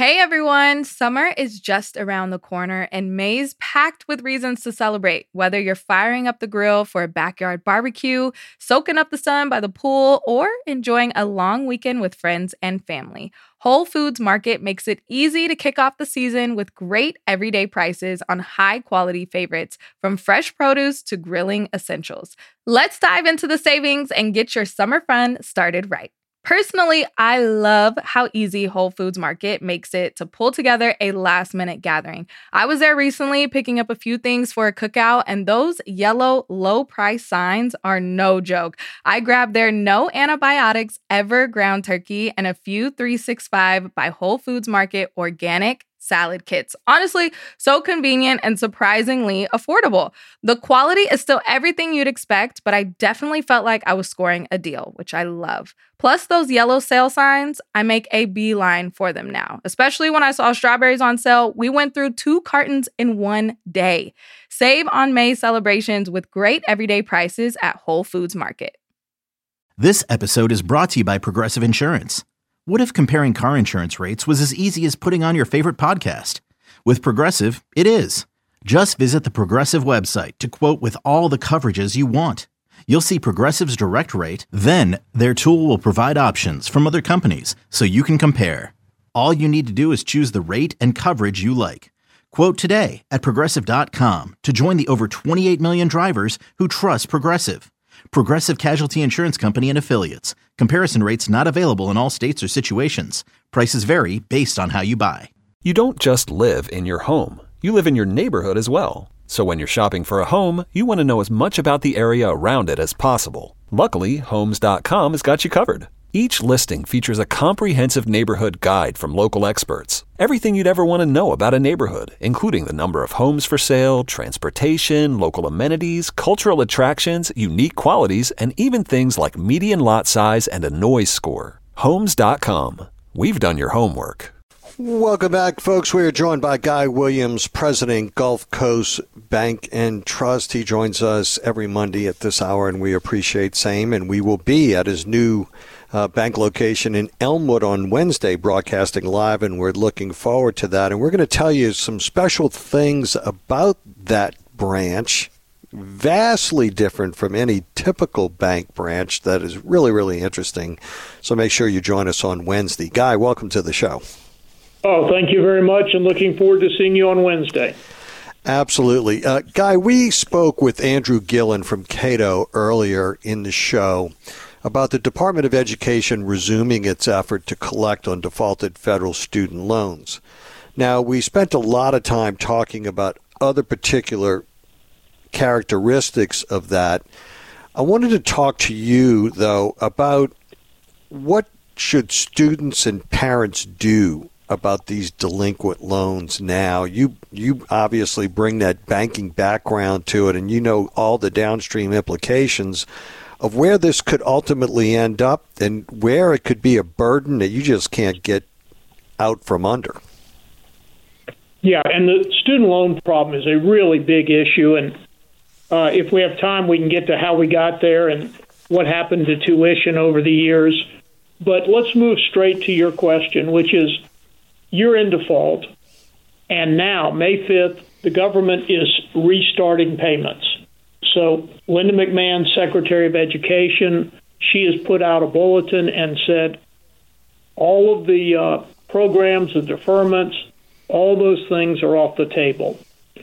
Hey everyone, summer is just around the corner and May's packed with reasons to celebrate. Whether you're firing up the grill for a backyard barbecue, soaking up the sun by the pool, or enjoying a long weekend with friends and family, Whole Foods Market makes it easy to kick off the season with great everyday prices on high-quality favorites, from fresh produce to grilling essentials. Let's dive into the savings and get your summer fun started right. Personally, I love how easy Whole Foods Market makes it to pull together a last-minute gathering. I was there recently picking up a few things for a cookout, and those yellow low-price signs are no joke. I grabbed their no antibiotics ever ground turkey and a few 365 by Whole Foods Market organic salad kits. Honestly, so convenient and surprisingly affordable. The quality is still everything you'd expect, but I definitely felt like I was scoring a deal, which I love. Plus, those yellow sale signs, I make a beeline for them now. Especially when I saw strawberries on sale, we went through 2 cartons in one day. Save on May celebrations with great everyday prices at Whole Foods Market. This episode is brought to you by Progressive Insurance. What if comparing car insurance rates was as easy as putting on your favorite podcast? With Progressive, it is. Just visit the Progressive website to quote with all the coverages you want. You'll see Progressive's direct rate, then their tool will provide options from other companies so you can compare. All you need to do is choose the rate and coverage you like. Quote today at Progressive.com to join the over 28 million drivers who trust Progressive. Progressive Casualty Insurance Company and Affiliates. Comparison rates not available in all states or situations. Prices vary based on how you buy. You don't just live in your home. You live in your neighborhood as well. So when you're shopping for a home, you want to know as much about the area around it as possible. Luckily, Homes.com has got you covered. Each listing features a comprehensive neighborhood guide from local experts. Everything you'd ever want to know about a neighborhood, including the number of homes for sale, transportation, local amenities, cultural attractions, unique qualities, and even things like median lot size and a noise score. Homes.com. We've done your homework. Welcome back, folks. We are joined by Guy Williams, President, Gulf Coast Bank and Trust. He joins us every Monday at this hour, and we appreciate same. And we will be at his new bank location in Elmwood on Wednesday, broadcasting live, and we're looking forward to that. And we're going to tell you some special things about that branch, vastly different from any typical bank branch, that is really, really interesting. So make sure you join us on Wednesday. Guy, welcome to the show. Oh, thank you very much, and looking forward to seeing you on Wednesday. Absolutely. Guy, we spoke with Andrew Gillen from Cato earlier in the show about the Department of Education resuming its effort to collect on defaulted federal student loans. Now, we spent a lot of time talking about other particular characteristics of that. I wanted to talk to you, though, about what should students and parents do about these delinquent loans now. You obviously bring that banking background to it, and you know all the downstream implications of where this could ultimately end up and where it could be a burden that you just can't get out from under. Yeah, and the student loan problem is a really big issue, and if we have time, we can get to how we got there and what happened to tuition over the years. But let's move straight to your question, which is, you're in default, and now, May 5th, the government is restarting payments. So Linda McMahon, Secretary of Education, she has put out a bulletin and said all of the programs, the deferments, all those things are off the table.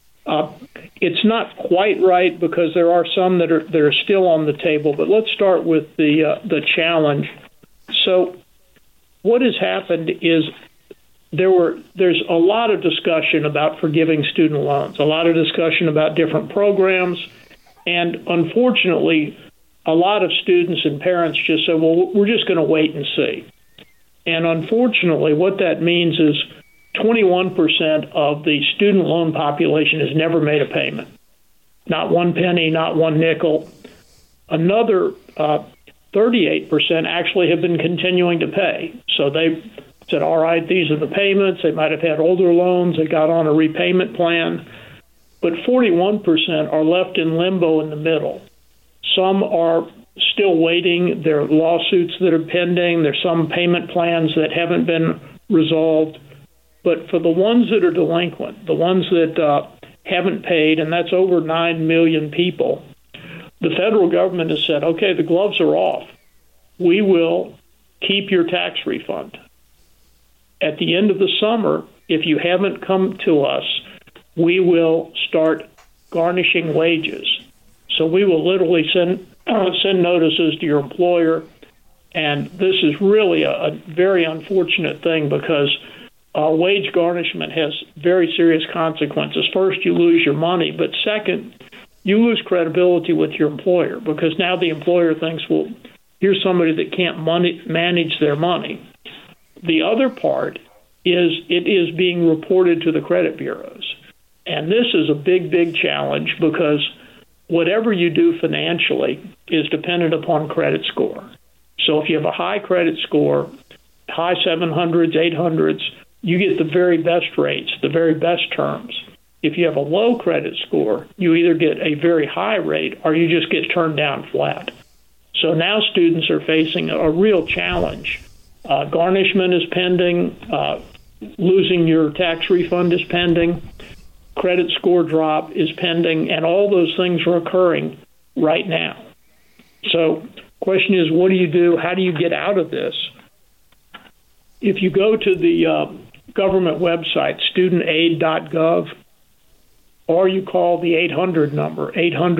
It's not quite right because there are some that are still on the table, but let's start with the challenge. So what has happened is there's a lot of discussion about forgiving student loans, a lot of discussion about different programs, and unfortunately, a lot of students and parents just say, well, we're just going to wait and see. And unfortunately, what that means is 21% of the student loan population has never made a payment. Not one penny, not one nickel. Another 38% actually have been continuing to pay. So they said, all right, these are the payments. They might have had older loans. They got on a repayment plan. But 41% are left in limbo in the middle. Some are still waiting. There are lawsuits that are pending. There's some payment plans that haven't been resolved. But for the ones that are delinquent, the ones that haven't paid, and that's over 9 million people, the federal government has said, okay, the gloves are off. We will keep your tax refund. At the end of the summer, if you haven't come to us, we will start garnishing wages. So we will literally send notices to your employer, and this is really a very unfortunate thing because wage garnishment has very serious consequences. First, you lose your money, but second, you lose credibility with your employer because now the employer thinks, well, here's somebody that can't manage their money. The other part is it is being reported to the credit bureaus. And this is a big, big challenge because whatever you do financially is dependent upon credit score. So if you have a high credit score, high 700s, 800s, you get the very best rates, the very best terms. If you have a low credit score, you either get a very high rate or you just get turned down flat. So now students are facing a real challenge. Garnishment is pending. Losing your tax refund is pending. Credit score drop is pending. And all those things are occurring right now. So the question is, what do you do? How do you get out of this? If you go to the government website, studentaid.gov, or you call the 800 number,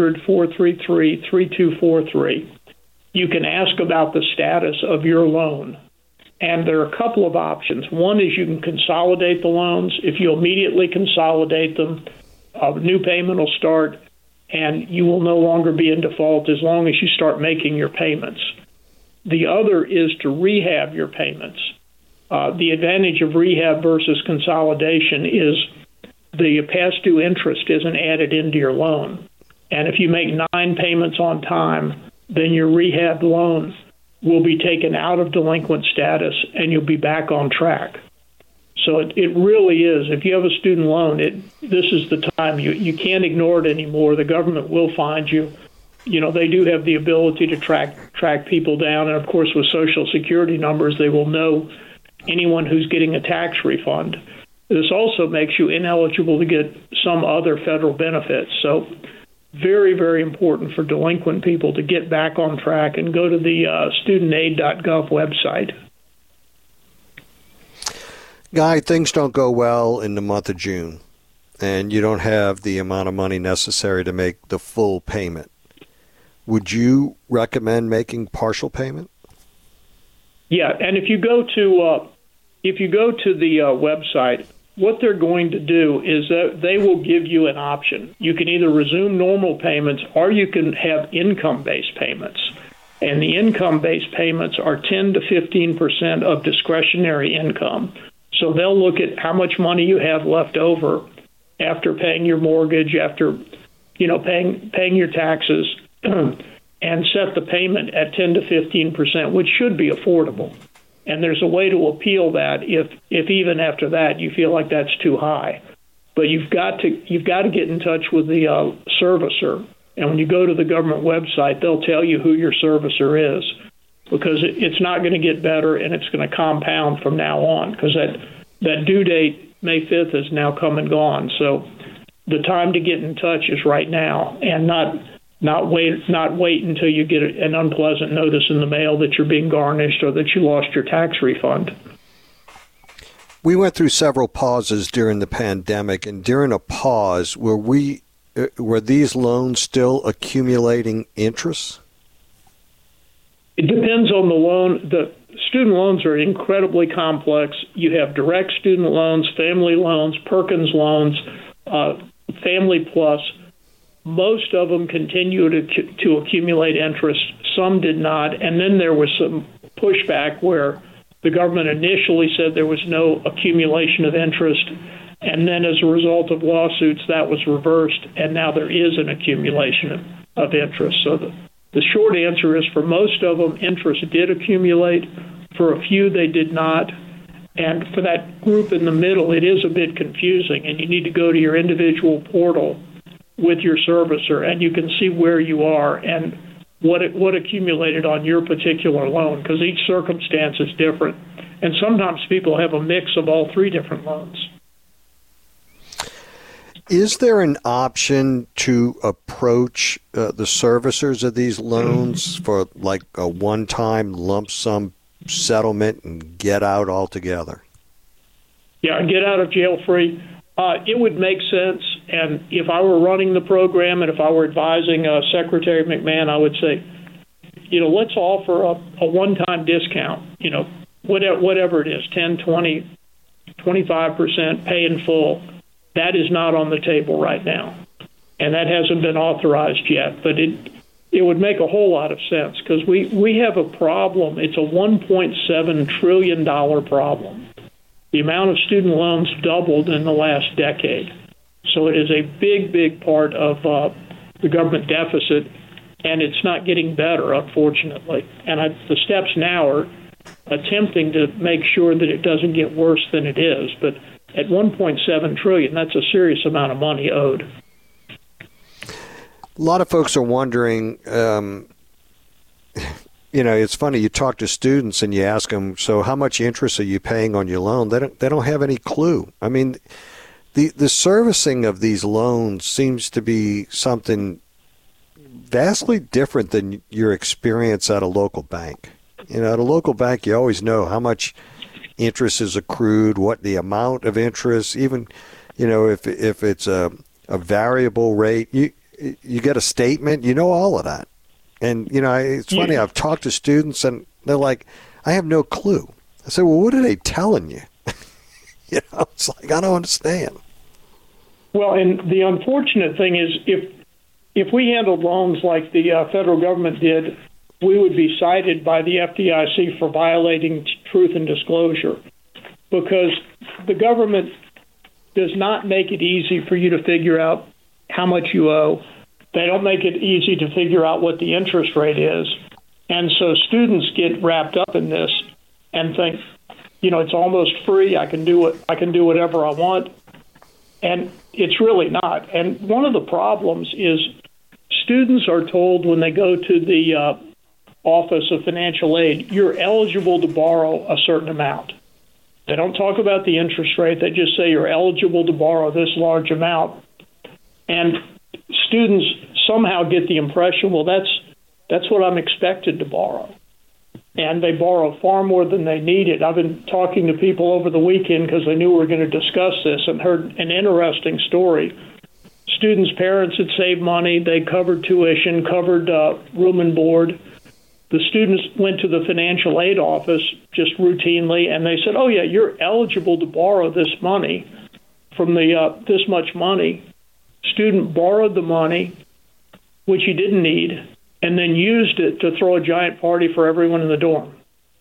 800-433-3243, you can ask about the status of your loan. And there are a couple of options. One is you can consolidate the loans. If you immediately consolidate them, a new payment will start, and you will no longer be in default as long as you start making your payments. The other is to rehab your payments. The advantage of rehab versus consolidation is the past due interest isn't added into your loan. And if you make 9 payments on time, then your rehab loan will be taken out of delinquent status and you'll be back on track. So it really is. If you have a student loan, this is the time. You can't ignore it anymore. The government will find you. You know, they do have the ability to track people down. And, of course, with Social Security numbers, they will know anyone who's getting a tax refund. This also makes you ineligible to get some other federal benefits. So very, very important for delinquent people to get back on track and go to the studentaid.gov website. Guy, things don't go well in the month of June, and you don't have the amount of money necessary to make the full payment. Would you recommend making partial payment? Yeah, and if you go to the website, what they're going to do is that they will give you an option. You can either resume normal payments or you can have income-based payments. And the income-based payments are 10 to 15% of discretionary income. So they'll look at how much money you have left over after paying your mortgage, after paying your taxes, and set the payment at 10 to 15%, which should be affordable. And there's a way to appeal that if even after that you feel like that's too high. But you've got to get in touch with the servicer. And when you go to the government website, they'll tell you who your servicer is, because it's not going to get better and it's going to compound from now on, because that due date, May 5th, is now come and gone. So the time to get in touch is right now, and not wait until you get an unpleasant notice in the mail that you're being garnished or that you lost your tax refund. We went through several pauses during the pandemic, and during a pause, were these loans still accumulating interest? It depends on the loan. The student loans are incredibly complex. You have direct student loans, family loans, Perkins loans, Family Plus. Most of them continue to accumulate interest. Some did not. And then there was some pushback where the government initially said there was no accumulation of interest. And then as a result of lawsuits, that was reversed. And now there is an accumulation of interest. So the short answer is, for most of them, interest did accumulate. For a few, they did not. And for that group in the middle, it is a bit confusing. And you need to go to your individual portal with your servicer, and you can see where you are and what accumulated on your particular loan, because each circumstance is different. And sometimes people have a mix of all three different loans. Is there an option to approach the servicers of these loans for like a one-time lump sum settlement and get out altogether? Yeah, get out of jail free. It would make sense. And if I were running the program and if I were advising Secretary McMahon, I would say, let's offer a one-time discount, whatever it is, 10, 20, 25%, pay in full. That is not on the table right now, and that hasn't been authorized yet. But it would make a whole lot of sense because we have a problem. It's a $1.7 trillion problem. The amount of student loans doubled in the last decade. So it is a big, big part of the government deficit, and it's not getting better, unfortunately. And the steps now are attempting to make sure that it doesn't get worse than it is. But at $1.7 trillion, that's a serious amount of money owed. A lot of folks are wondering, it's funny, you talk to students and you ask them, so how much interest are you paying on your loan? They don't have any clue. I mean, the servicing of these loans seems to be something vastly different than your experience at a local bank. At a local bank, you always know how much interest is accrued, what the amount of interest, even, if it's a variable rate, you get a statement, all of that. And, it's funny, I've talked to students and they're like, I have no clue. I said, well, what are they telling you? It's like, I don't understand. Well, and the unfortunate thing is if we handled loans like the federal government did, we would be cited by the FDIC for violating truth and disclosure because the government does not make it easy for you to figure out how much you owe. They don't make it easy to figure out what the interest rate is. And so students get wrapped up in this and think, it's almost free. I can do whatever I want. And it's really not. And one of the problems is students are told when they go to the Office of Financial Aid, you're eligible to borrow a certain amount. They don't talk about the interest rate. They just say you're eligible to borrow this large amount. And students somehow get the impression, well, that's what I'm expected to borrow. And they borrow far more than they needed. I've been talking to people over the weekend because I knew we were going to discuss this and heard an interesting story. Students' parents had saved money. They covered tuition, covered room and board. The students went to the financial aid office just routinely, and they said, oh, yeah, you're eligible to borrow this money from the this much money. Student borrowed the money, which he didn't need, and then used it to throw a giant party for everyone in the dorm.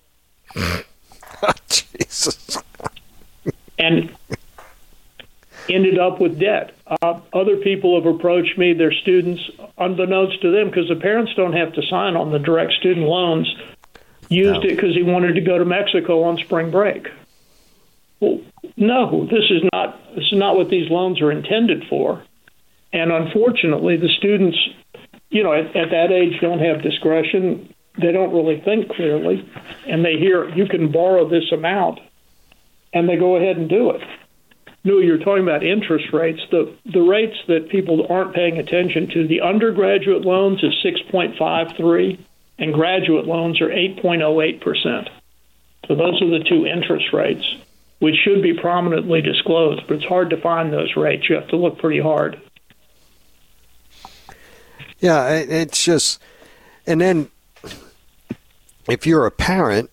Jesus. And ended up with debt. Other people have approached me, their students, unbeknownst to them, because the parents don't have to sign on the direct student loans, used it because he wanted to go to Mexico on spring break. Well, no, this is not what these loans are intended for. And unfortunately, the students, at that age don't have discretion. They don't really think clearly. And they hear, you can borrow this amount, and they go ahead and do it. No, you're talking about interest rates. The rates that people aren't paying attention to, the undergraduate loans is 6.53, and graduate loans are 8.08%. So those are the two interest rates, which should be prominently disclosed, but it's hard to find those rates. You have to look pretty hard. Yeah, it's just, and then if you're a parent,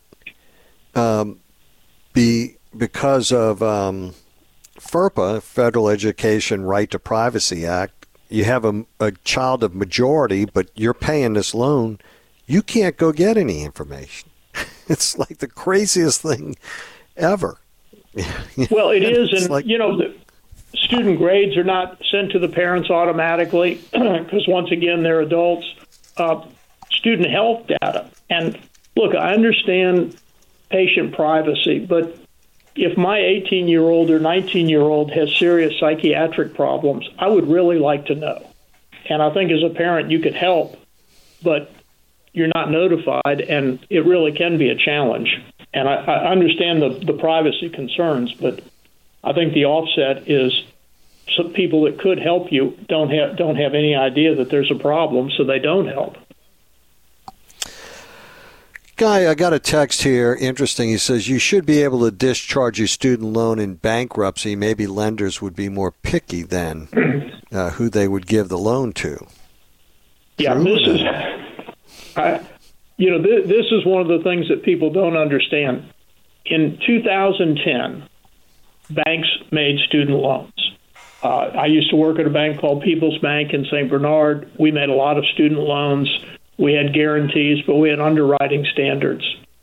because of FERPA, Federal Education Right to Privacy Act, you have a child of majority, but you're paying this loan, you can't go get any information. It's like the craziest thing ever. Well, it is, and the student grades are not sent to the parents automatically because, once again, they're adults. Student health data. And look, I understand patient privacy, but if my 18-year-old or 19-year-old has serious psychiatric problems, I would really like to know. And I think as a parent, you could help, but you're not notified, and it really can be a challenge. And I understand the privacy concerns, but I think the offset is some people that could help you don't have any idea that there's a problem, so they don't help. Guy, I got a text here. Interesting. He says you should be able to discharge your student loan in bankruptcy. Maybe lenders would be more picky then who they would give the loan to. Yeah, this is one of the things that people don't understand. In 2010, banks made student loans. I used to work at a bank called People's Bank in St. Bernard. We made a lot of student loans. We had guarantees, but we had underwriting standards.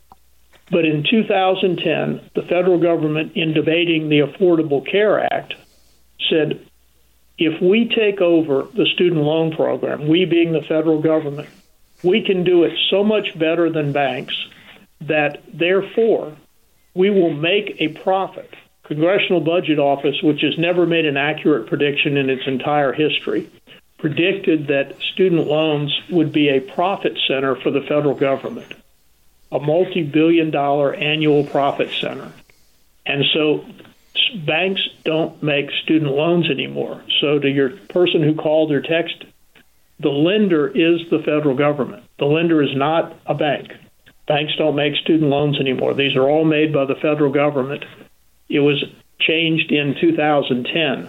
But in 2010, the federal government, in debating the Affordable Care Act, said, if we take over the student loan program, we being the federal government, we can do it so much better than banks that, therefore, we will make a profit. Congressional Budget Office, which has never made an accurate prediction in its entire history, predicted that student loans would be a profit center for the federal government, a multi-billion-dollar annual profit center. And so banks don't make student loans anymore. So to your person who called or texted, the lender is the federal government. The lender is not a bank. Banks don't make student loans anymore. These are all made by the federal government. It was changed in 2010.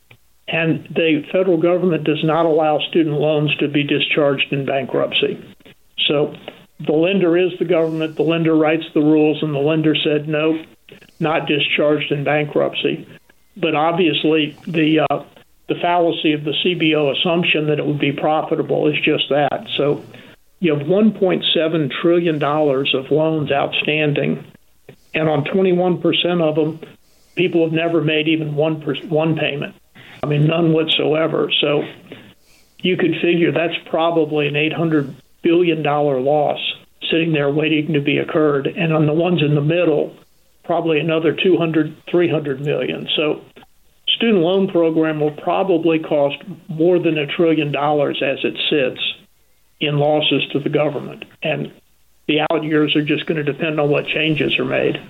And the federal government does not allow student loans to be discharged in bankruptcy. So the lender is the government. The lender writes the rules, and the lender said, no, not discharged in bankruptcy. But obviously, the fallacy of the CBO assumption that it would be profitable is just that. So you have $1.7 trillion of loans outstanding, and on 21% of them, people have never made even one payment. I mean, none whatsoever. So you could figure that's probably an $800 billion loss sitting there waiting to be occurred. And on the ones in the middle, probably another 200, 300 million. So student loan program will probably cost more than $1 trillion as it sits in losses to the government. And the out years are just going to depend on what changes are made.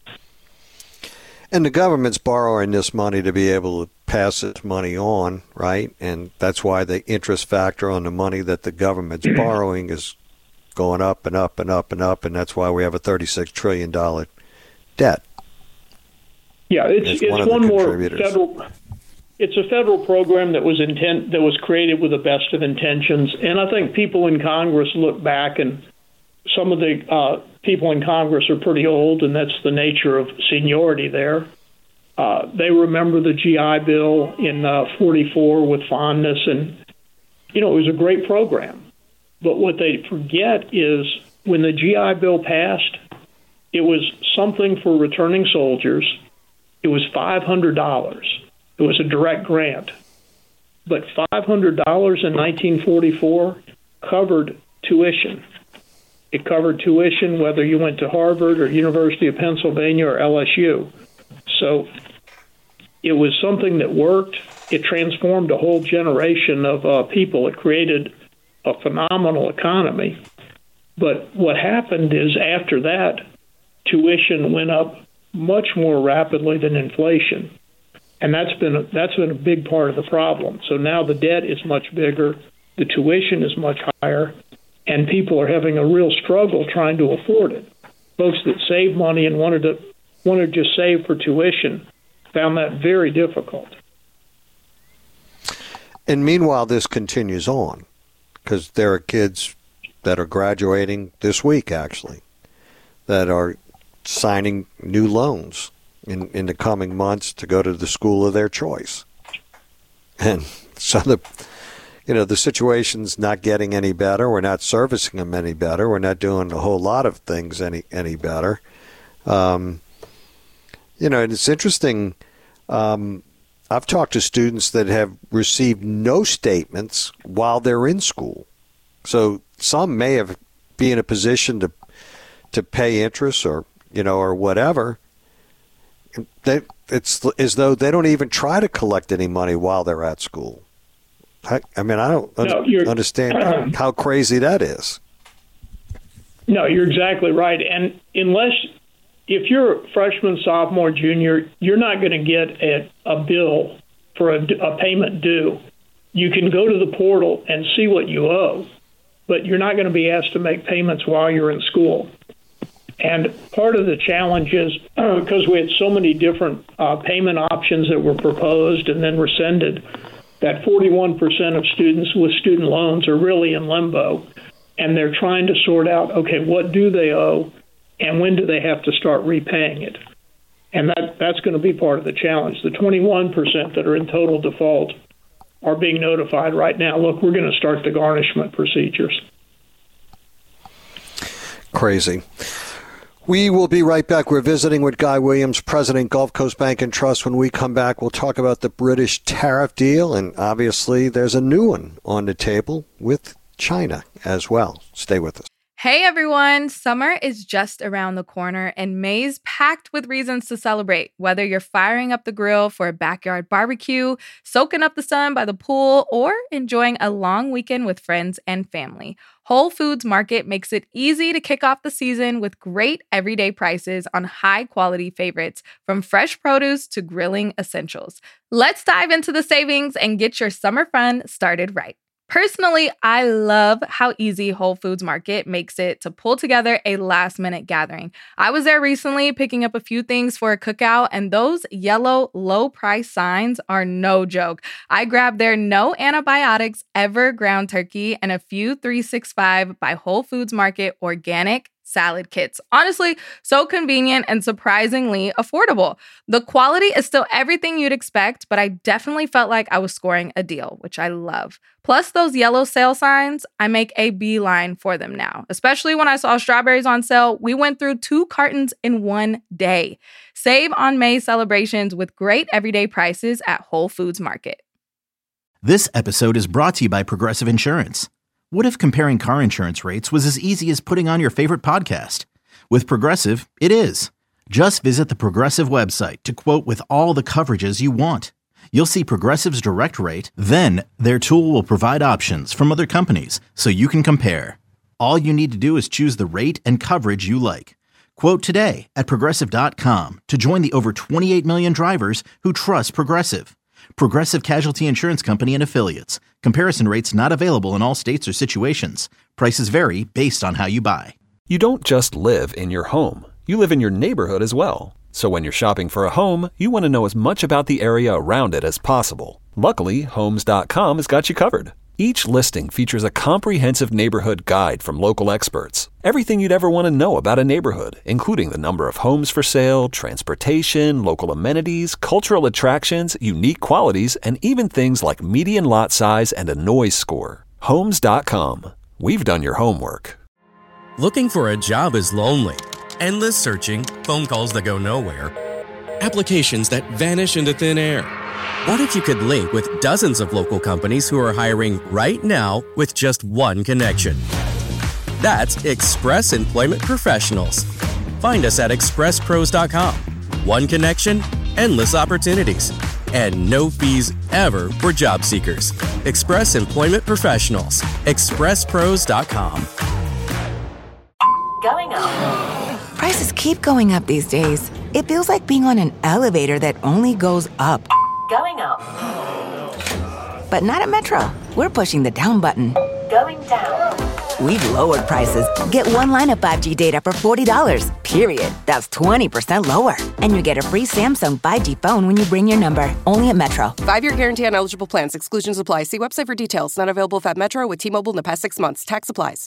And the government's borrowing this money to be able to pass its money on, right? And that's why the interest factor on the money that the government's borrowing is going up and up and up and up, and that's why we have a $36 trillion debt. Yeah, it's one more federal. It's a federal program that was created with the best of intentions, and I think people in Congress look back, and some of the people in Congress are pretty old, and that's the nature of seniority there. They remember the GI Bill in 44 with fondness, and, it was a great program. But what they forget is when the GI Bill passed, it was something for returning soldiers. It was $500. It was a direct grant. But $500 in 1944 covered tuition. It covered tuition whether you went to Harvard or University of Pennsylvania or LSU. So it was something that worked. It transformed a whole generation of people. It created a phenomenal economy. But what happened is after that, tuition went up much more rapidly than inflation. And that's been a big part of the problem. So now the debt is much bigger, the tuition is much higher, and people are having a real struggle trying to afford it. Folks that save money and wanted to just save for tuition found that very difficult. And meanwhile, this continues on because there are kids that are graduating this week, actually, that are signing new loans in the coming months to go to the school of their choice. And so the situation's not getting any better. We're not servicing them any better. We're not doing a whole lot of things any better. And it's interesting. I've talked to students that have received no statements while they're in school. So some may have been in a position to pay interest or whatever. It's as though they don't even try to collect any money while they're at school. I don't understand how crazy that is. No, you're exactly right. And unless if you're a freshman, sophomore, junior, you're not going to get a bill for a payment due. You can go to the portal and see what you owe, but you're not going to be asked to make payments while you're in school. And part of the challenge is because we had so many different payment options that were proposed and then rescinded, that 41% of students with student loans are really in limbo. And they're trying to sort out, okay, what do they owe and when do they have to start repaying it? And that's going to be part of the challenge. The 21% that are in total default are being notified right now. Look, we're going to start the garnishment procedures. Crazy. We will be right back. We're visiting with Guy Williams, President, Gulf Coast Bank and Trust. When we come back, we'll talk about the British tariff deal, and obviously there's a new one on the table with China as well. Stay with us. Hey everyone, summer is just around the corner and May's packed with reasons to celebrate. Whether you're firing up the grill for a backyard barbecue, soaking up the sun by the pool, or enjoying a long weekend with friends and family, Whole Foods Market makes it easy to kick off the season with great everyday prices on high-quality favorites, from fresh produce to grilling essentials. Let's dive into the savings and get your summer fun started right. Personally, I love how easy Whole Foods Market makes it to pull together a last-minute gathering. I was there recently picking up a few things for a cookout, and those yellow low-price signs are no joke. I grabbed their no antibiotics ever ground turkey and a few 365 by Whole Foods Market organic salad kits. Honestly, so convenient and surprisingly affordable. The quality is still everything you'd expect, but I definitely felt like I was scoring a deal, which I love. Plus those yellow sale signs, I make a beeline for them now. Especially when I saw strawberries on sale, we went through 2 cartons in one day. Save on May celebrations with great everyday prices at Whole Foods Market. This episode is brought to you by Progressive Insurance. What if comparing car insurance rates was as easy as putting on your favorite podcast? With Progressive, it is. Just visit the Progressive website to quote with all the coverages you want. You'll see Progressive's direct rate, then their tool will provide options from other companies so you can compare. All you need to do is choose the rate and coverage you like. Quote today at Progressive.com to join the over 28 million drivers who trust Progressive. Progressive Casualty Insurance Company and Affiliates. Comparison rates not available in all states or situations. Prices vary based on how you buy. You don't just live in your home. You live in your neighborhood as well. So when you're shopping for a home, you want to know as much about the area around it as possible. Luckily, Homes.com has got you covered. Each listing features a comprehensive neighborhood guide from local experts. Everything you'd ever want to know about a neighborhood, including the number of homes for sale, transportation, local amenities, cultural attractions, unique qualities, and even things like median lot size and a noise score. Homes.com. We've done your homework. Looking for a job is lonely. Endless searching, phone calls that go nowhere, applications that vanish into thin air. What if you could link with dozens of local companies who are hiring right now with just one connection? That's Express Employment Professionals. Find us at expresspros.com. One connection, endless opportunities, and no fees ever for job seekers. Express Employment Professionals. expresspros.com. Going up. Prices keep going up these days. It feels like being on an elevator that only goes up. Going up. But not at Metro. We're pushing the down button. Going down. We've lowered prices. Get one line of 5G data for $40, period. That's 20% lower. And you get a free Samsung 5G phone when you bring your number. Only at Metro. 5-year guarantee on eligible plans. Exclusions apply. See website for details. Not available at Metro with T-Mobile in the past 6 months. Tax applies.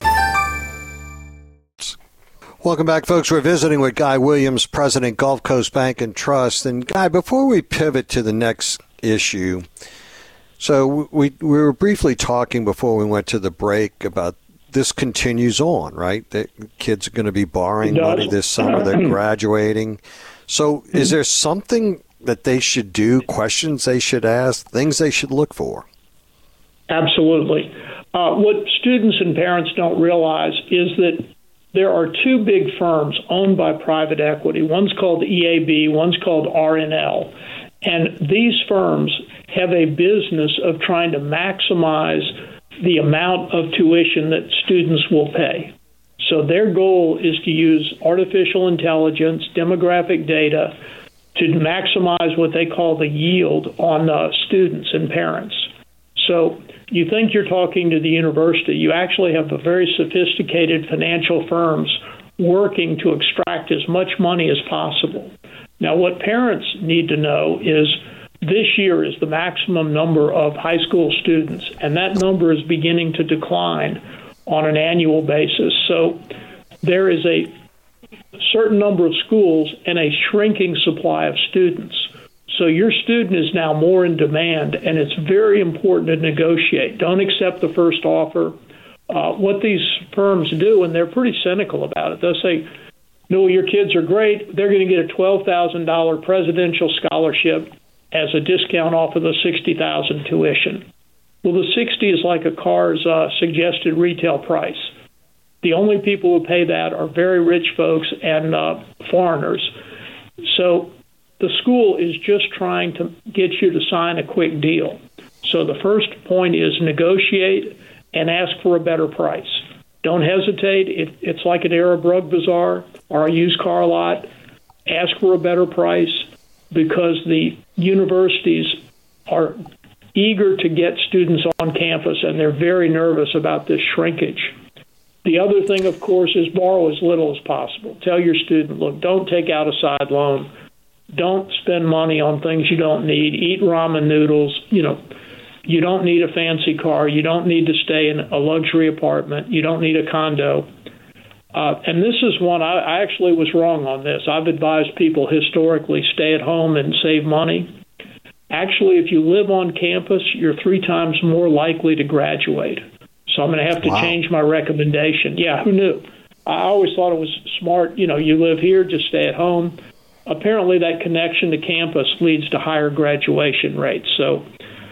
Welcome back, folks. We're visiting with Guy Williams, President, Gulf Coast Bank and Trust. And Guy, before we pivot to the next issue, so we were briefly talking before we went to the break about this continues on, right? The kids are going to be borrowing money this summer. They're graduating. So is there something that they should do, questions they should ask, things they should look for? Absolutely. What students and parents don't realize is that there are 2 big firms owned by private equity. One's called EAB, one's called RNL. And these firms have a business of trying to maximize the amount of tuition that students will pay. So their goal is to use artificial intelligence, demographic data, to maximize what they call the yield on students and parents. So you think you're talking to the university. You actually have a very sophisticated financial firms working to extract as much money as possible. Now, what parents need to know is this year is the maximum number of high school students, and that number is beginning to decline on an annual basis. So there is a certain number of schools and a shrinking supply of students. So your student is now more in demand, and it's very important to negotiate. Don't accept the first offer. What these firms do, and they're pretty cynical about it, they'll say, no, your kids are great. They're going to get a $12,000 presidential scholarship as a discount off of the $60,000 tuition. Well, the $60,000 is like a car's suggested retail price. The only people who pay that are very rich folks and foreigners. So the school is just trying to get you to sign a quick deal. So the first point is negotiate and ask for a better price. Don't hesitate. It's like an Arab rug bazaar or a used car lot. Ask for a better price because the universities are eager to get students on campus, and they're very nervous about this shrinkage. The other thing, of course, is borrow as little as possible. Tell your student, look, don't take out a side loan. Don't spend money on things you don't need. Eat ramen noodles. You don't need a fancy car. You don't need to stay in a luxury apartment. You don't need a condo. And this is one, I actually was wrong on this. I've advised people historically stay at home and save money. Actually, if you live on campus, you're 3 times more likely to graduate. So I'm going to have to change my recommendation. Yeah, who knew? I always thought it was smart. You live here, just stay at home. Apparently, that connection to campus leads to higher graduation rates. So,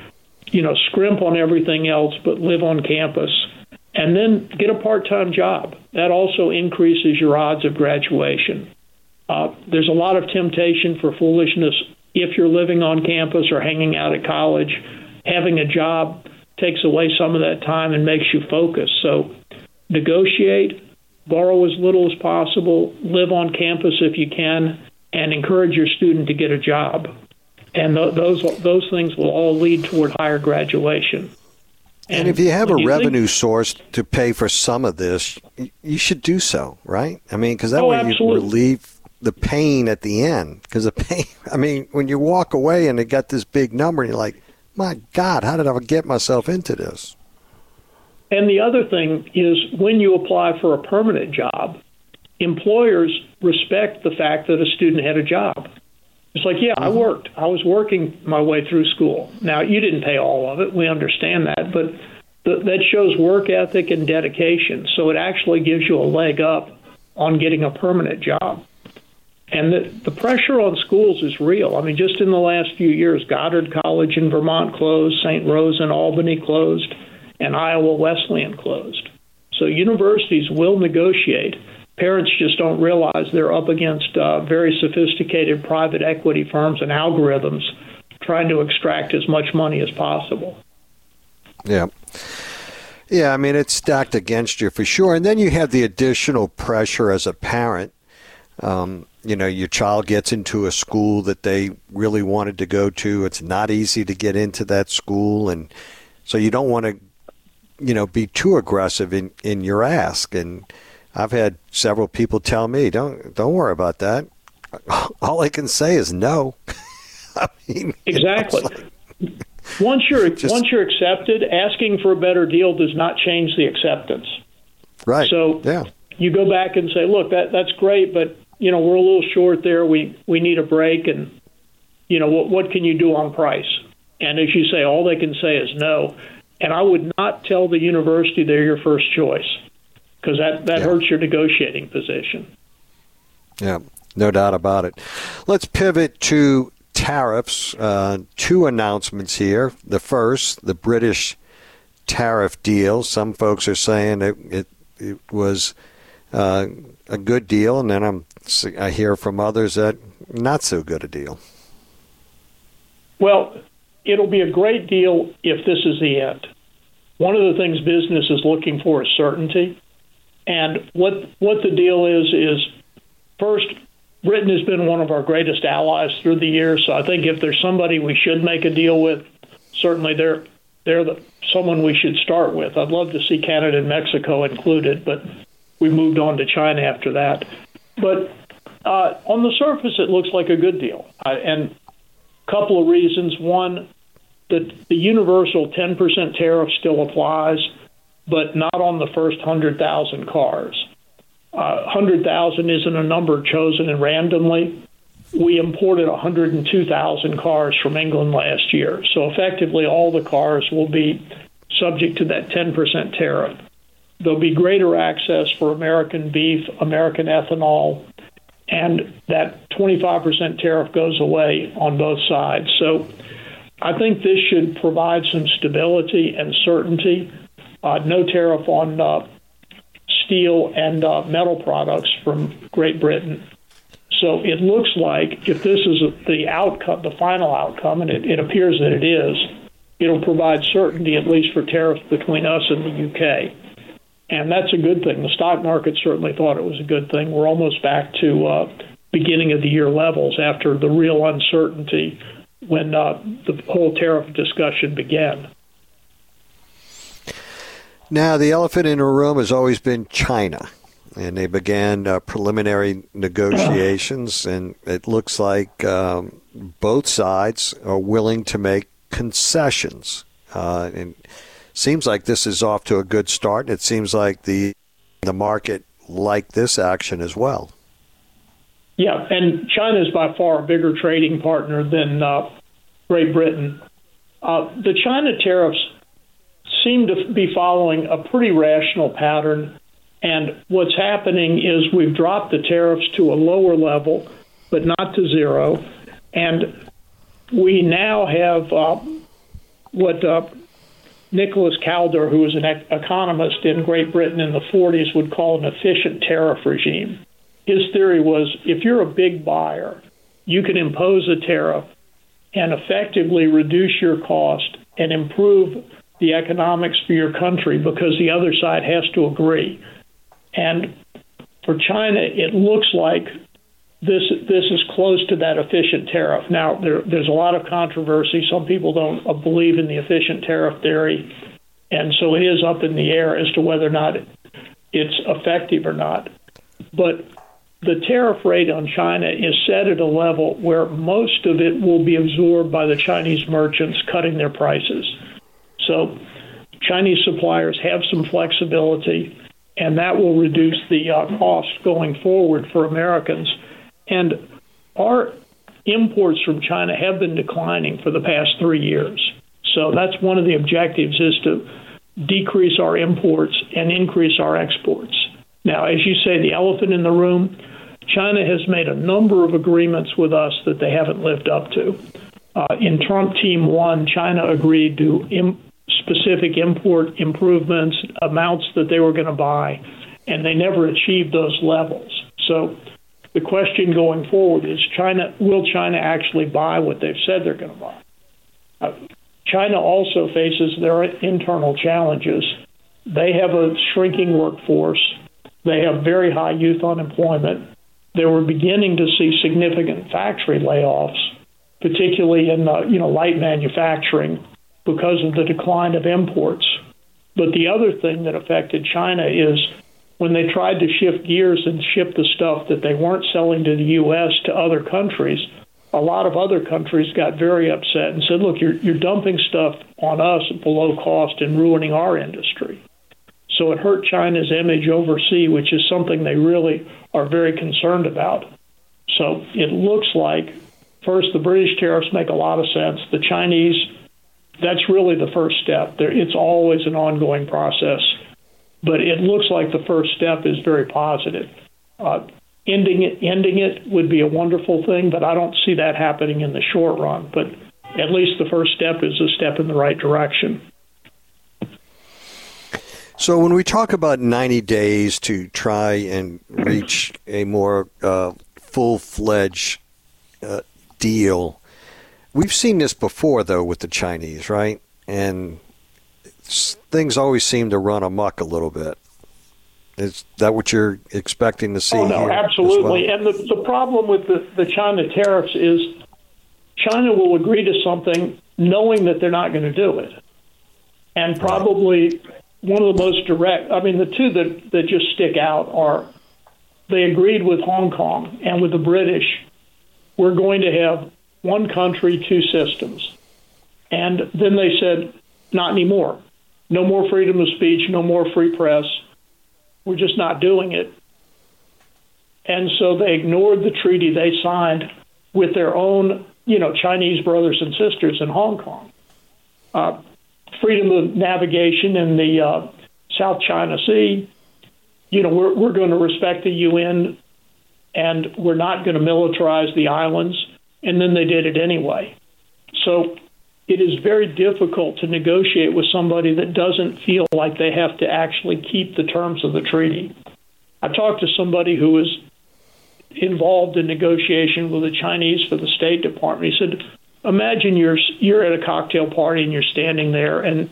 scrimp on everything else, but live on campus. And then get a part-time job. That also increases your odds of graduation. There's a lot of temptation for foolishness if you're living on campus or hanging out at college. Having a job takes away some of that time and makes you focus. So negotiate, borrow as little as possible, live on campus if you can, and encourage your student to get a job. And those things will all lead toward higher graduation. And if you have a revenue source to pay for some of this, you should do so, right? I mean, because that way you relieve the pain at the end. Because the pain, I mean, when you walk away and it got this big number, and you're like, my God, how did I get myself into this? And the other thing is when you apply for a permanent job, employers respect the fact that a student had a job. It's like, yeah, I worked. I was working my way through school. Now, you didn't pay all of it. We understand that. But that shows work ethic and dedication. So it actually gives you a leg up on getting a permanent job. And the pressure on schools is real. I mean, just in the last few years, Goddard College in Vermont closed, St. Rose in Albany closed, and Iowa Wesleyan closed. So universities will negotiate. Parents just don't realize they're up against very sophisticated private equity firms and algorithms trying to extract as much money as possible. Yeah. Yeah, I mean, it's stacked against you for sure. And then you have the additional pressure as a parent. Your child gets into a school that they really wanted to go to. It's not easy to get into that school. And so you don't want to, be too aggressive in your ask. And I've had several people tell me, don't worry about that. All I can say is no. I mean, exactly. Once you're accepted, asking for a better deal does not change the acceptance. Right. So yeah. You go back and say, look, that's great, but we're a little short there. We need a break, and what can you do on price? And as you say, all they can say is no. And I would not tell the university they're your first choice, because that hurts your negotiating position. Yeah, no doubt about it. Let's pivot to tariffs. 2 announcements here. The first, the British tariff deal. Some folks are saying it was a good deal, and then I hear from others that not so good a deal. Well, it'll be a great deal if this is the end. One of the things business is looking for is certainty. And what the deal is first, Britain has been one of our greatest allies through the years. So I think if there's somebody we should make a deal with, certainly they're someone we should start with. I'd love to see Canada and Mexico included, but we moved on to China after that. But on the surface, it looks like a good deal. And a couple of reasons. One, that the universal 10% tariff still applies, but not on the first 100,000 cars. 100,000 isn't a number chosen randomly. We imported 102,000 cars from England last year. So effectively, all the cars will be subject to that 10% tariff. There'll be greater access for American beef, American ethanol, and that 25% tariff goes away on both sides. So I think this should provide some stability and certainty. No tariff on steel and metal products from Great Britain. So it looks like if this is the outcome, the final outcome, and it appears that it is, it'll provide certainty, at least for tariffs between us and the UK. And that's a good thing. The stock market certainly thought it was a good thing. We're almost back to beginning of the year levels after the real uncertainty when the whole tariff discussion began. Now, the elephant in the room has always been China, and they began preliminary negotiations, and it looks like both sides are willing to make concessions. And seems like this is off to a good start, and it seems like the market liked this action as well. Yeah, and China is by far a bigger trading partner than Great Britain. The China tariffs seem to be following a pretty rational pattern, and what's happening is we've dropped the tariffs to a lower level, but not to zero, and we now have what Nicholas Calder, who was an economist in Great Britain in the 40s, would call an efficient tariff regime. His theory was if you're a big buyer, you can impose a tariff and effectively reduce your cost and improve the economics for your country because the other side has to agree. And for China, it looks like this is close to that efficient tariff. Now, there's a lot of controversy. Some people don't believe in the efficient tariff theory, and so it is up in the air as to whether or not it's effective or not. But the tariff rate on China is set at a level where most of it will be absorbed by the Chinese merchants cutting their prices. So Chinese suppliers have some flexibility, and that will reduce the cost going forward for Americans. And our imports from China have been declining for the past 3 years. So that's one of the objectives, is to decrease our imports and increase our exports. Now, as you say, the elephant in the room, China has made a number of agreements with us that they haven't lived up to. In Trump Team 1, China agreed to specific import improvements, amounts that they were going to buy, and they never achieved those levels. So the question going forward is, will China actually buy what they've said they're going to buy? China also faces their internal challenges. They have a shrinking workforce. They have very high youth unemployment. They were beginning to see significant factory layoffs, particularly in light manufacturing, because of the decline of imports. But the other thing that affected China is when they tried to shift gears and ship the stuff that they weren't selling to the U.S. to other countries, a lot of other countries got very upset and said, look, you're dumping stuff on us below cost and ruining our industry. So it hurt China's image overseas, which is something they really are very concerned about. So it looks like, first, the British tariffs make a lot of sense. The Chinese, that's really the first step. It's always an ongoing process. But it looks like the first step is very positive. Ending it would be a wonderful thing, but I don't see that happening in the short run. But at least the first step is a step in the right direction. So when we talk about 90 days to try and reach a more full-fledged deal, we've seen this before, though, with the Chinese, right? And things always seem to run amok a little bit. Is that what you're expecting to see? Oh, no, here absolutely. as well? And the problem with the China tariffs is China will agree to something knowing that they're not going to do it. And probably one of the most direct, the two that just stick out are they agreed with Hong Kong and with the British, we're going to have one country, two systems. And then they said, not anymore. No more freedom of speech, no more free press. We're just not doing it. And so they ignored the treaty they signed with their own, Chinese brothers and sisters in Hong Kong. Freedom of navigation in the South China Sea. We're going to respect the UN, and we're not going to militarize the islands. And then they did it anyway. So it is very difficult to negotiate with somebody that doesn't feel like they have to actually keep the terms of the treaty. I talked to somebody who was involved in negotiation with the Chinese for the State Department. He said, imagine you're at a cocktail party and you're standing there and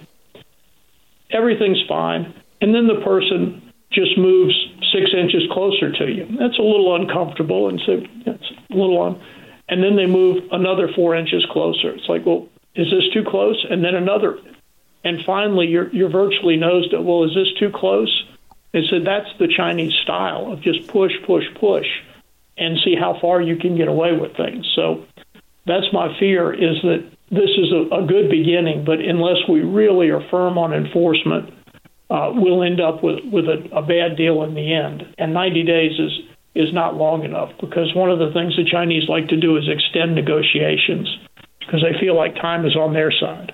everything's fine, and then the person just moves 6 inches closer to you. That's a little uncomfortable, and so it's a little and then they move another 4 inches closer. It's like, well, is this too close? And then another, and finally you're virtually nosed at, well, is this too close? And so that's the Chinese style of just push, push, push, and see how far you can get away with things. So that's my fear, is that this is a good beginning, but unless we really are firm on enforcement, we'll end up with a bad deal in the end. And 90 days is not long enough, because one of the things the Chinese like to do is extend negotiations because they feel like time is on their side.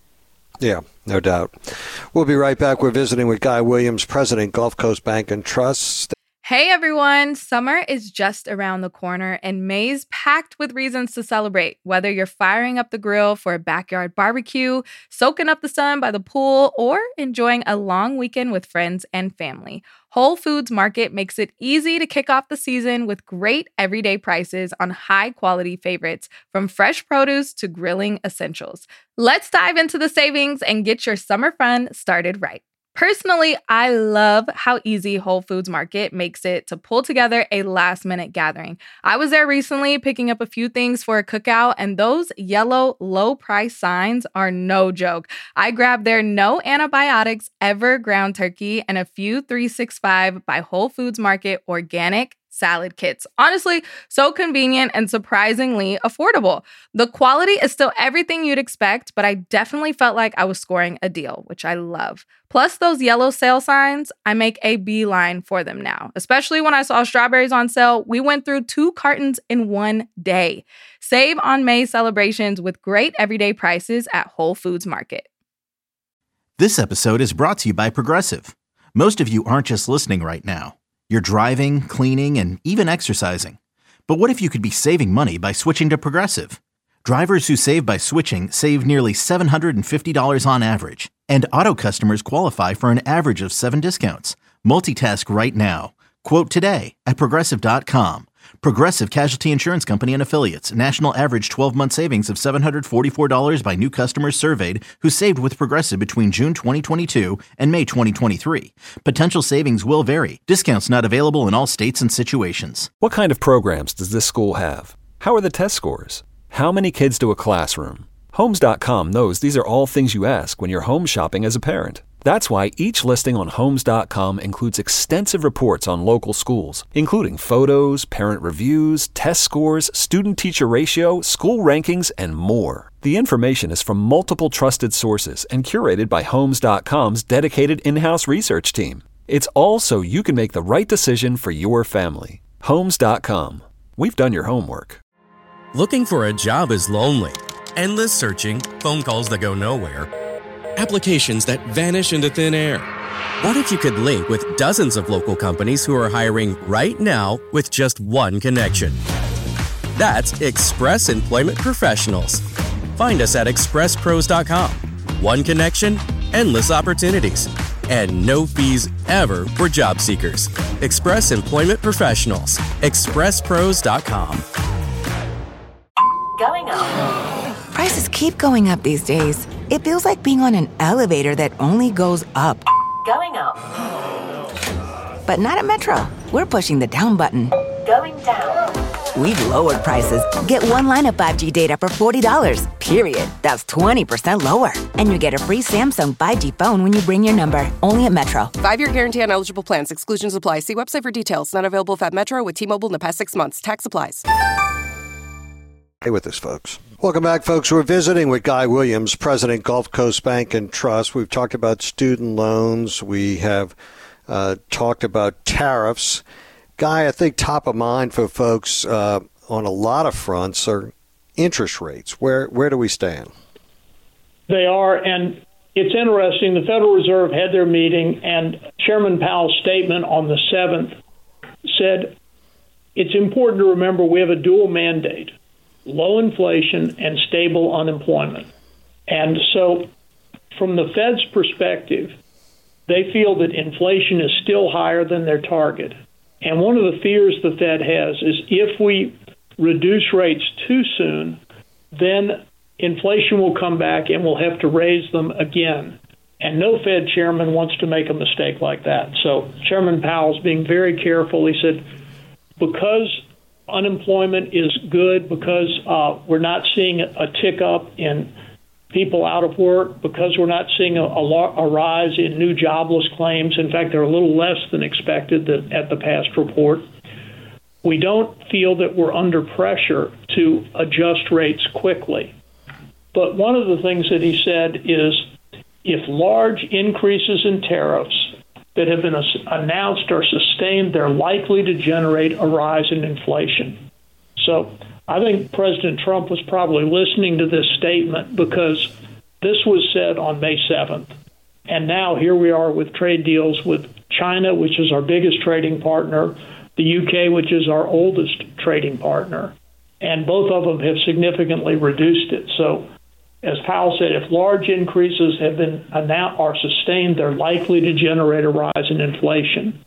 Yeah, no doubt. We'll be right back. We're visiting with Guy Williams, President, Gulf Coast Bank and Trust. Hey everyone, summer is just around the corner and May's packed with reasons to celebrate. Whether you're firing up the grill for a backyard barbecue, soaking up the sun by the pool, or enjoying a long weekend with friends and family, Whole Foods Market makes it easy to kick off the season with great everyday prices on high-quality favorites, from fresh produce to grilling essentials. Let's dive into the savings and get your summer fun started right. Personally, I love how easy Whole Foods Market makes it to pull together a last-minute gathering. I was there recently picking up a few things for a cookout, and those yellow low-price signs are no joke. I grabbed their no antibiotics ever ground turkey and a few 365 by Whole Foods Market organic salad kits. Honestly, so convenient and surprisingly affordable. The quality is still everything you'd expect, but I definitely felt like I was scoring a deal, which I love. Plus those yellow sale signs, I make a beeline for them now. Especially when I saw strawberries on sale, we went through 2 cartons in one day. Save on May celebrations with great everyday prices at Whole Foods Market. This episode is brought to you by Progressive. Most of you aren't just listening right now. You're driving, cleaning, and even exercising. But what if you could be saving money by switching to Progressive? Drivers who save by switching save nearly $750 on average. And auto customers qualify for an average of 7 discounts. Multitask right now. Quote today at Progressive.com. Progressive Casualty Insurance Company and Affiliates. National average 12-month savings of $744 by new customers surveyed who saved with Progressive between June 2022 and May 2023. Potential savings will vary. Discounts not available in all states and situations. What kind of programs does this school have? How are the test scores? How many kids do a classroom? Homes.com knows these are all things you ask when you're home shopping as a parent. That's why each listing on Homes.com includes extensive reports on local schools, including photos, parent reviews, test scores, student-teacher ratio, school rankings, and more. The information is from multiple trusted sources and curated by Homes.com's dedicated in-house research team. It's all so you can make the right decision for your family. Homes.com. We've done your homework. Looking for a job is lonely. Endless searching, phone calls that go nowhere, applications that vanish into thin air. What if you could link with dozens of local companies who are hiring right now with just one connection? That's Express Employment Professionals. Find us at expresspros.com. One connection, endless opportunities, and no fees ever for job seekers. Express Employment Professionals. expresspros.com. Going up. Prices keep going up these days. It feels like being on an elevator that only goes up. Going up. But not at Metro. We're pushing the down button. Going down. We've lowered prices. Get one line of 5G data for $40, period. That's 20% lower. And you get a free Samsung 5G phone when you bring your number. Only at Metro. 5-year guarantee on eligible plans. Exclusions apply. See website for details. Not available if at Metro with T-Mobile in the past 6 months. Tax applies. Hey with us, folks. Welcome back, folks. We're visiting with Guy Williams, President, Gulf Coast Bank and Trust. We've talked about student loans. We have talked about tariffs. Guy, I think top of mind for folks on a lot of fronts are interest rates. Where do we stand? They are, and it's interesting. The Federal Reserve had their meeting, and Chairman Powell's statement on the 7th said, it's important to remember we have a dual mandate, low inflation and stable unemployment. And so from the Fed's perspective, they feel that inflation is still higher than their target. And one of the fears the Fed has is if we reduce rates too soon, then inflation will come back and we'll have to raise them again. And no Fed chairman wants to make a mistake like that. So Chairman Powell's being very careful. He said, because unemployment is good, because we're not seeing a tick up in people out of work, because we're not seeing a rise in new jobless claims. In fact, they're a little less than expected at the past report. We don't feel that we're under pressure to adjust rates quickly. But one of the things that he said is if large increases in tariffs that have been announced or sustained, they're likely to generate a rise in inflation. So I think President Trump was probably listening to this statement because this was said on May 7th. And now here we are with trade deals with China, which is our biggest trading partner, the UK, which is our oldest trading partner. And both of them have significantly reduced it. So as Powell said, if large increases have been announced or sustained, they're likely to generate a rise in inflation.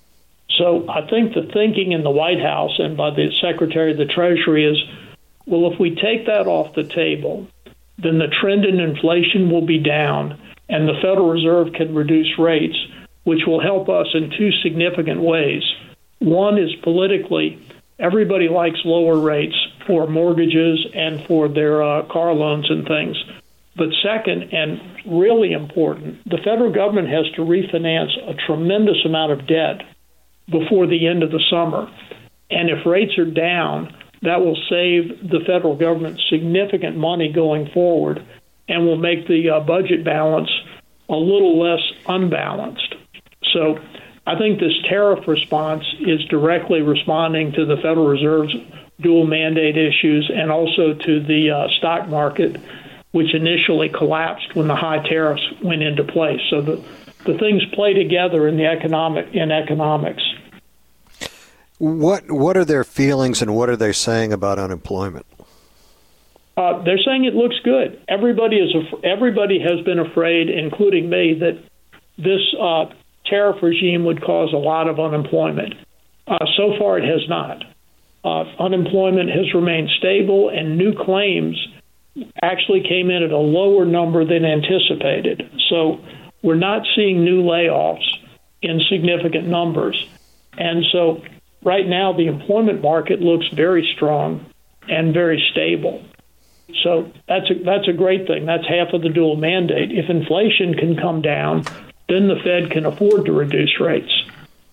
So I think the thinking in the White House and by the Secretary of the Treasury is, well, if we take that off the table, then the trend in inflation will be down and the Federal Reserve can reduce rates, which will help us in two significant ways. One is politically, everybody likes lower rates for mortgages and for their car loans and things. But second, and really important, the federal government has to refinance a tremendous amount of debt before the end of the summer. And if rates are down, that will save the federal government significant money going forward and will make the budget balance a little less unbalanced. So I think this tariff response is directly responding to the Federal Reserve's dual mandate issues and also to the stock market, which initially collapsed when the high tariffs went into place. So the things play together in economics. What are their feelings and what are they saying about unemployment? They're saying it looks good. Everybody has been afraid, including me, that this tariff regime would cause a lot of unemployment. So far, it has not. Unemployment has remained stable, and new claims actually came in at a lower number than anticipated. So we're not seeing new layoffs in significant numbers. And so right now, the employment market looks very strong and very stable. So that's a great thing. That's half of the dual mandate. If inflation can come down, then the Fed can afford to reduce rates.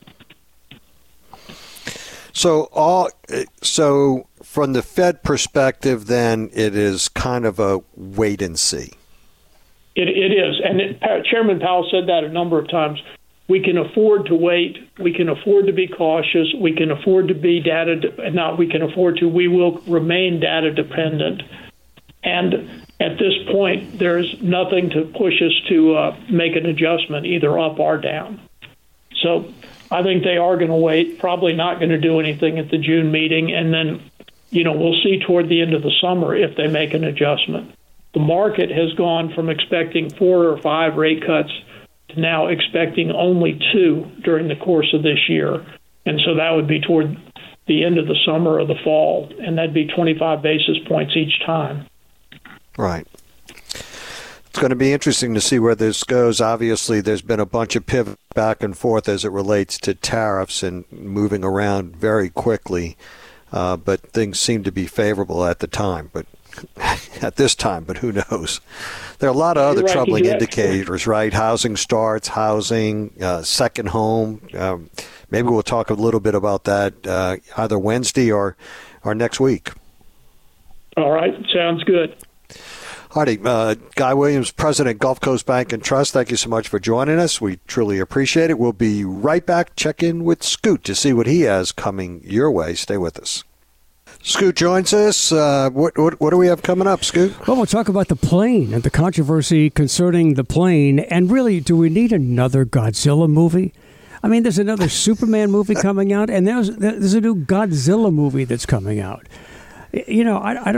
So from the Fed perspective, then it is kind of a wait and see. It is, and Chairman Powell said that a number of times. We can afford to wait. We can afford to be cautious. We can afford to be we will remain data dependent. And at this point, there's nothing to push us to make an adjustment, either up or down. So I think they are going to wait, probably not going to do anything at the June meeting. And then, we'll see toward the end of the summer if they make an adjustment. The market has gone from expecting 4 or 5 rate cuts to now expecting only 2 during the course of this year. And so that would be toward the end of the summer or the fall, and that'd be 25 basis points each time. Right. It's going to be interesting to see where this goes. Obviously, there's been a bunch of pivot back and forth as it relates to tariffs and moving around very quickly. But things seem to be favorable at the time. But at this time, but who knows? There are a lot of other troubling indicators, right? Housing starts, housing, second home. Maybe we'll talk a little bit about that either Wednesday or next week. All right. Sounds good. Hardy, Guy Williams, President, Gulf Coast Bank and Trust, thank you so much for joining us. We truly appreciate it. We'll be right back. Check in with Scoot to see what he has coming your way. Stay with us. Scoot joins us. What do we have coming up, Scoot? Well, we'll talk about the plane and the controversy concerning the plane. And really, do we need another Godzilla movie? I mean, there's another Superman movie coming out, and there's a new Godzilla movie that's coming out. I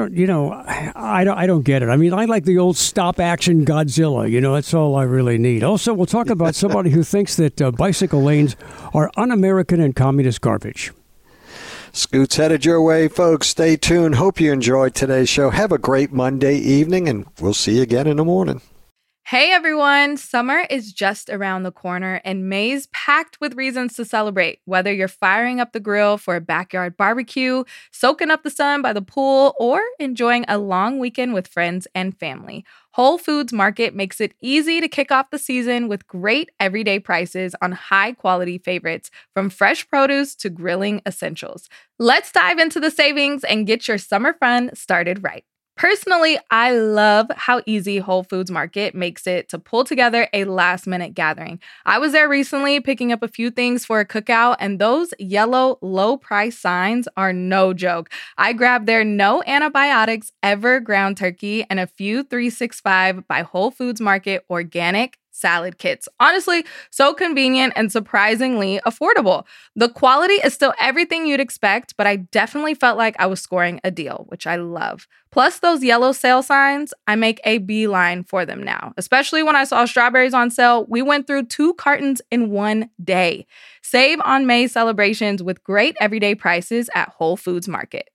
don't get it. I mean, I like the old stop-action Godzilla. That's all I really need. Also, we'll talk about somebody who thinks that bicycle lanes are un-American and communist garbage. Scoot's headed your way, folks. Stay tuned. Hope you enjoyed today's show. Have a great Monday evening, and we'll see you again in the morning. Hey everyone, summer is just around the corner and May's packed with reasons to celebrate. Whether you're firing up the grill for a backyard barbecue, soaking up the sun by the pool, or enjoying a long weekend with friends and family, Whole Foods Market makes it easy to kick off the season with great everyday prices on high-quality favorites, from fresh produce to grilling essentials. Let's dive into the savings and get your summer fun started right. Personally, I love how easy Whole Foods Market makes it to pull together a last-minute gathering. I was there recently picking up a few things for a cookout, and those yellow low-price signs are no joke. I grabbed their no antibiotics ever ground turkey and a few 365 by Whole Foods Market organic salad kits. Honestly, so convenient and surprisingly affordable. The quality is still everything you'd expect, but I definitely felt like I was scoring a deal, which I love. Plus those yellow sale signs, I make a beeline for them now. Especially when I saw strawberries on sale, we went through 2 cartons in one day. Save on May celebrations with great everyday prices at Whole Foods Market.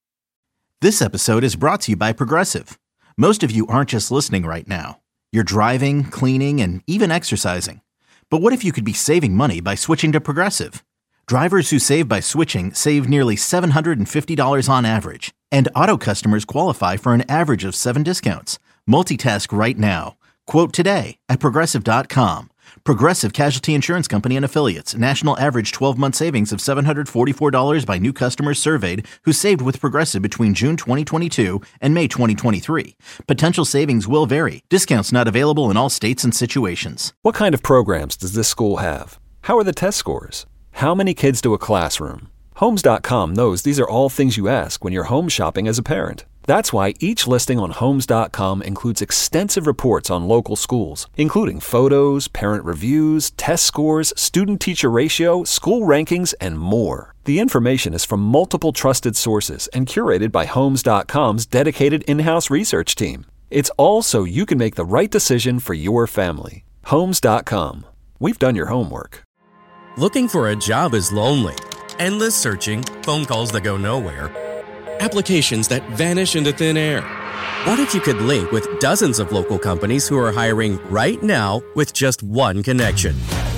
This episode is brought to you by Progressive. Most of you aren't just listening right now. You're driving, cleaning, and even exercising. But what if you could be saving money by switching to Progressive? Drivers who save by switching save nearly $750 on average. And auto customers qualify for an average of 7 discounts. Multitask right now. Quote today at Progressive.com. Progressive Casualty Insurance Company and Affiliates. National average 12-month savings of $744 by new customers surveyed who saved with Progressive between June 2022 and May 2023. Potential savings will vary. Discounts not available in all states and situations. What kind of programs does this school have? How are the test scores? How many kids do a classroom? Homes.com knows these are all things you ask when you're home shopping as a parent. That's why each listing on Homes.com includes extensive reports on local schools, including photos, parent reviews, test scores, student-teacher ratio, school rankings, and more. The information is from multiple trusted sources and curated by Homes.com's dedicated in-house research team. It's all so you can make the right decision for your family. Homes.com. We've done your homework. Looking for a job is lonely. Endless searching, phone calls that go nowhere, applications that vanish into thin air. What if you could link with dozens of local companies who are hiring right now with just one connection?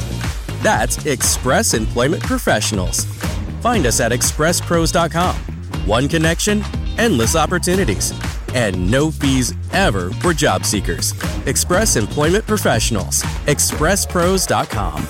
That's Express Employment Professionals. Find us at expresspros.com. One connection, endless opportunities, and no fees ever for job seekers. Express Employment Professionals. expresspros.com.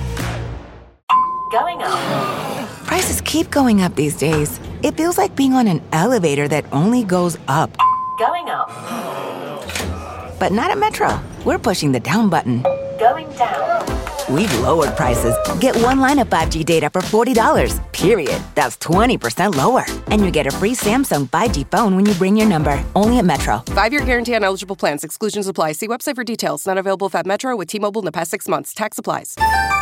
Going up. Prices keep going up these days. It feels like being on an elevator that only goes up. Going up. But not at Metro. We're pushing the down button. Going down. We've lowered prices. Get one line of 5G data for $40, period. That's 20% lower. And you get a free Samsung 5G phone when you bring your number. Only at Metro. 5-year guarantee on eligible plans. Exclusions apply. See website for details. Not available at Metro with T-Mobile in the past 6 months. Tax applies.